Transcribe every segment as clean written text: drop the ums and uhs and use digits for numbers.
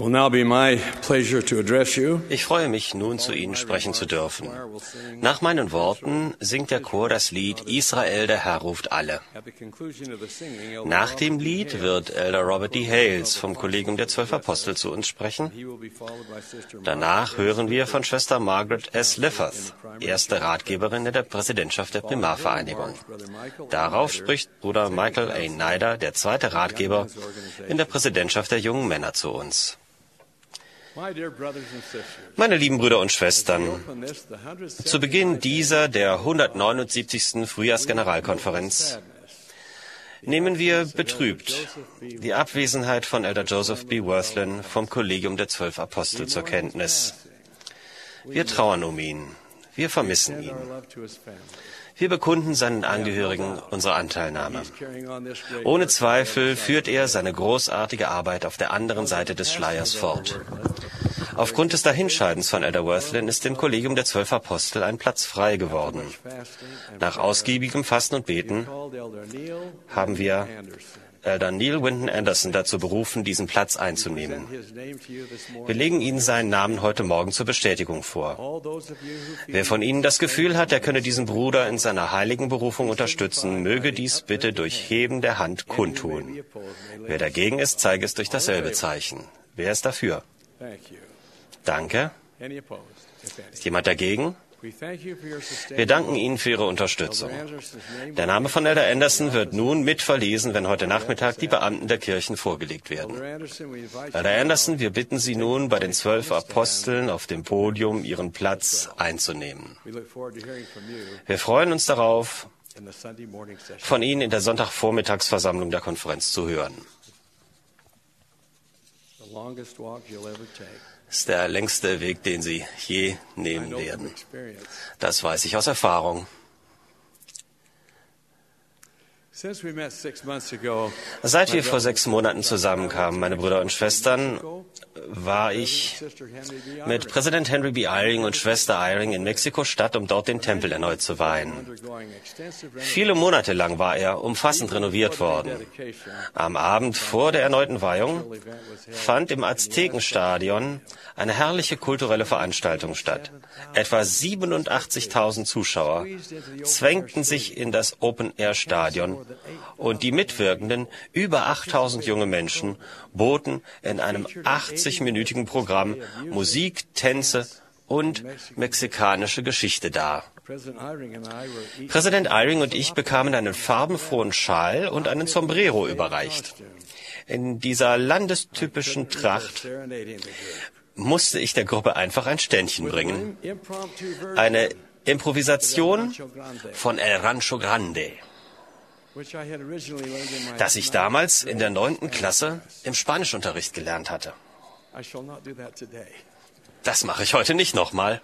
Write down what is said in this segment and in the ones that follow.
will now be my pleasure to address you. Ich freue mich, nun zu Ihnen sprechen zu dürfen. Nach meinen Worten singt der Chor das Lied Israel, der Herr ruft alle. Nach dem Lied wird Elder Robert D. Hales vom Kollegium der 12 Apostel zu uns sprechen. Danach hören wir von Schwester Margaret S. Lifforth, erste Ratgeberin der Präsidentschaft der Primarvereinigung. Darauf spricht Bruder Michael A. Neider, der zweite Ratgeber in der Präsidentschaft der jungen Männer, zu uns. Meine lieben Brüder und Schwestern, zu Beginn dieser der 179. Frühjahrsgeneralkonferenz nehmen wir betrübt die Abwesenheit von Elder Joseph B. Wirthlin vom Kollegium der 12 Apostel zur Kenntnis. Wir trauern um ihn, wir vermissen ihn. Wir bekunden seinen Angehörigen unsere Anteilnahme. Ohne Zweifel führt er seine großartige Arbeit auf der anderen Seite des Schleiers fort. Aufgrund des Dahinscheidens von Elder Wirthlin ist dem Kollegium der 12 Apostel ein Platz frei geworden. Nach ausgiebigem Fasten und Beten haben wir Elder Neil Winton Anderson dazu berufen, diesen Platz einzunehmen. Wir legen Ihnen seinen Namen heute Morgen zur Bestätigung vor. Wer von Ihnen das Gefühl hat, er könne diesen Bruder in seiner heiligen Berufung unterstützen, möge dies bitte durch Heben der Hand kundtun. Wer dagegen ist, zeige es durch dasselbe Zeichen. Wer ist dafür? Danke. Ist jemand dagegen? Wir danken Ihnen für Ihre Unterstützung. Der Name von Elder Anderson wird nun mitverlesen, wenn heute Nachmittag die Beamten der Kirchen vorgelegt werden. Elder Anderson, wir bitten Sie nun, bei den 12 Aposteln auf dem Podium Ihren Platz einzunehmen. Wir freuen uns darauf, von Ihnen in der Sonntagvormittagsversammlung der Konferenz zu hören. Das ist der längste Weg, den Sie je nehmen werden. Das weiß ich aus Erfahrung. Seit wir vor 6 Monaten zusammenkamen, meine Brüder und Schwestern, war ich mit Präsident Henry B. Eyring und Schwester Eyring in Mexiko-Stadt, um dort den Tempel erneut zu weihen. Viele Monate lang war er umfassend renoviert worden. Am Abend vor der erneuten Weihung fand im Aztekenstadion eine herrliche kulturelle Veranstaltung statt. Etwa 87.000 Zuschauer zwängten sich in das Open-Air-Stadion und die Mitwirkenden, über 8.000 junge Menschen, boten in einem 80-minütigen Programm Musik, Tänze und mexikanische Geschichte dar. Präsident Eyring und ich bekamen einen farbenfrohen Schal und einen Sombrero überreicht. In dieser landestypischen Tracht musste ich der Gruppe einfach ein Ständchen bringen. Eine Improvisation von El Rancho Grande, das ich damals in der 9. Klasse im Spanischunterricht gelernt hatte. Das mache ich heute nicht nochmal.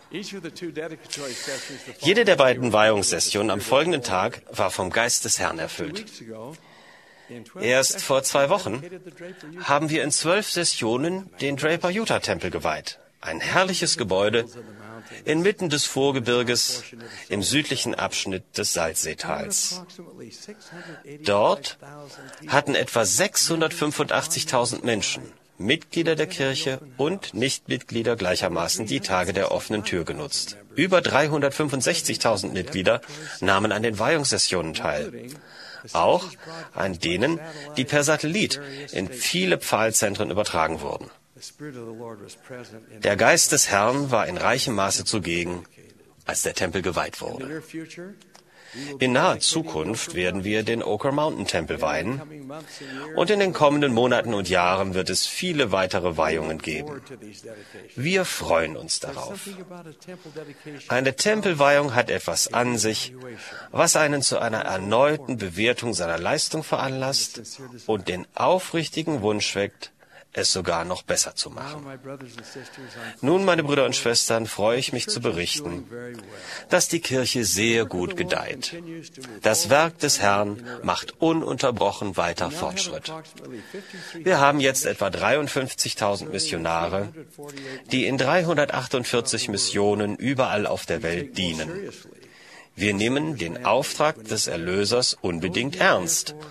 Jede der beiden Weihungssessionen am folgenden Tag war vom Geist des Herrn erfüllt. Erst vor 2 Wochen haben wir in 12 Sessionen den Draper-Utah-Tempel geweiht. Ein herrliches Gebäude inmitten des Vorgebirges im südlichen Abschnitt des Salzseetals. Dort hatten etwa 685.000 Menschen, Mitglieder der Kirche und Nichtmitglieder gleichermaßen, die Tage der offenen Tür genutzt. Über 365.000 Mitglieder nahmen an den Weihungssessionen teil. Auch an denen, die per Satellit in viele Pfahlzentren übertragen wurden. Der Geist des Herrn war in reichem Maße zugegen, als der Tempel geweiht wurde. In naher Zukunft werden wir den Oquirrh Mountain Tempel weihen und in den kommenden Monaten und Jahren wird es viele weitere Weihungen geben. Wir freuen uns darauf. Eine Tempelweihung hat etwas an sich, was einen zu einer erneuten Bewertung seiner Leistung veranlasst und den aufrichtigen Wunsch weckt, es sogar noch besser zu machen. Nun, meine Brüder und Schwestern, freue ich mich zu berichten, dass die Kirche sehr gut gedeiht. Das Werk des Herrn macht ununterbrochen weiter Fortschritt. Wir haben jetzt etwa 53.000 Missionare, die in 348 Missionen überall auf der Welt dienen. Wir nehmen den Auftrag des Erlösers unbedingt ernst.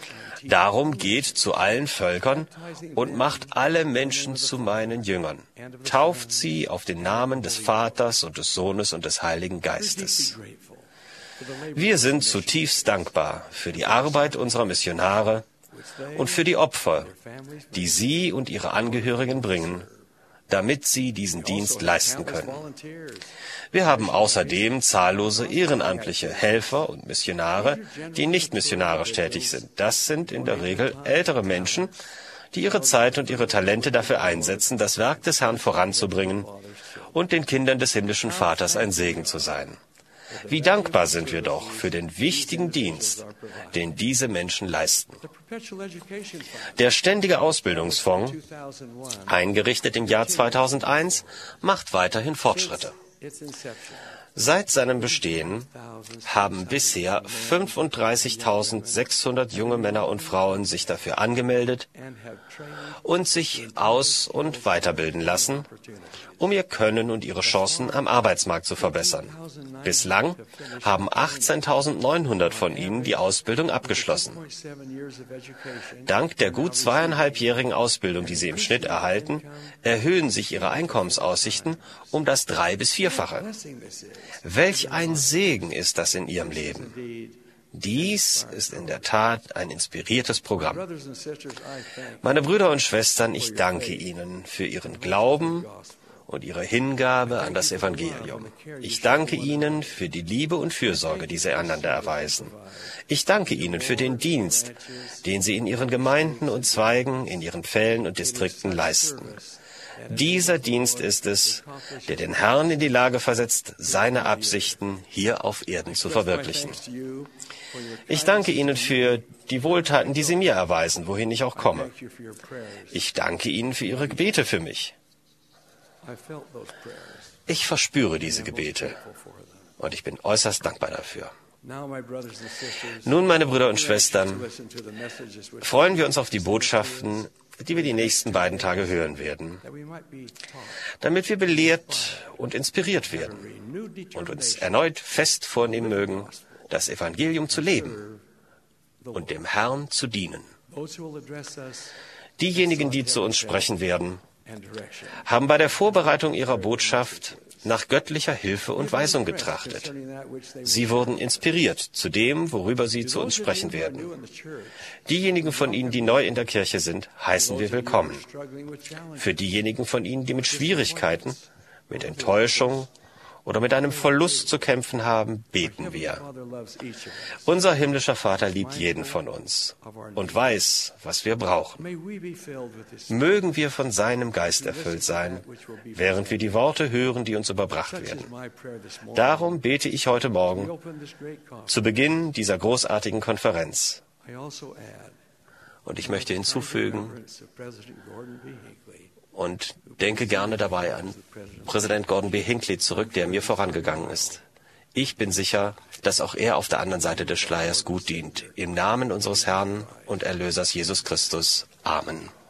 Darum geht zu allen Völkern und macht alle Menschen zu meinen Jüngern. Tauft sie auf den Namen des Vaters und des Sohnes und des Heiligen Geistes. Wir sind zutiefst dankbar für die Arbeit unserer Missionare und für die Opfer, die sie und ihre Angehörigen bringen, damit sie diesen Dienst leisten können. Wir haben außerdem zahllose ehrenamtliche Helfer und Missionare, die nicht missionarisch tätig sind. Das sind in der Regel ältere Menschen, die ihre Zeit und ihre Talente dafür einsetzen, das Werk des Herrn voranzubringen und den Kindern des himmlischen Vaters ein Segen zu sein. Wie dankbar sind wir doch für den wichtigen Dienst, den diese Menschen leisten. Der Ständige Ausbildungsfonds, eingerichtet im Jahr 2001, macht weiterhin Fortschritte. Seit seinem Bestehen haben bisher 35.600 junge Männer und Frauen sich dafür angemeldet und sich aus- und weiterbilden lassen, um ihr Können und ihre Chancen am Arbeitsmarkt zu verbessern. Bislang haben 18.900 von ihnen die Ausbildung abgeschlossen. Dank der gut 2,5-jährigen Ausbildung, die sie im Schnitt erhalten, erhöhen sich ihre Einkommensaussichten um das 3- bis 4-fache. Welch ein Segen ist das in ihrem Leben! Dies ist in der Tat ein inspiriertes Programm. Meine Brüder und Schwestern, ich danke Ihnen für Ihren Glauben und Ihre Hingabe an das Evangelium. Ich danke Ihnen für die Liebe und Fürsorge, die Sie einander erweisen. Ich danke Ihnen für den Dienst, den Sie in Ihren Gemeinden und Zweigen, in Ihren Pfällen und Distrikten leisten. Dieser Dienst ist es, der den Herrn in die Lage versetzt, seine Absichten hier auf Erden zu verwirklichen. Ich danke Ihnen für die Wohltaten, die Sie mir erweisen, wohin ich auch komme. Ich danke Ihnen für Ihre Gebete für mich. Ich verspüre diese Gebete und ich bin äußerst dankbar dafür. Nun, meine Brüder und Schwestern, freuen wir uns auf die Botschaften, die wir die nächsten beiden Tage hören werden, damit wir belehrt und inspiriert werden und uns erneut fest vornehmen mögen, das Evangelium zu leben und dem Herrn zu dienen. Diejenigen, die zu uns sprechen werden, haben bei der Vorbereitung ihrer Botschaft nach göttlicher Hilfe und Weisung getrachtet. Sie wurden inspiriert zu dem, worüber sie zu uns sprechen werden. Diejenigen von Ihnen, die neu in der Kirche sind, heißen wir willkommen. Für diejenigen von Ihnen, die mit Schwierigkeiten, mit Enttäuschung oder mit einem Verlust zu kämpfen haben, beten wir. Unser himmlischer Vater liebt jeden von uns und weiß, was wir brauchen. Mögen wir von seinem Geist erfüllt sein, während wir die Worte hören, die uns überbracht werden. Darum bete ich heute Morgen zu Beginn dieser großartigen Konferenz. Und ich möchte hinzufügen, und denke gerne dabei an Präsident Gordon B. Hinckley zurück, der mir vorangegangen ist. Ich bin sicher, dass auch er auf der anderen Seite des Schleiers gut dient. Im Namen unseres Herrn und Erlösers Jesus Christus. Amen.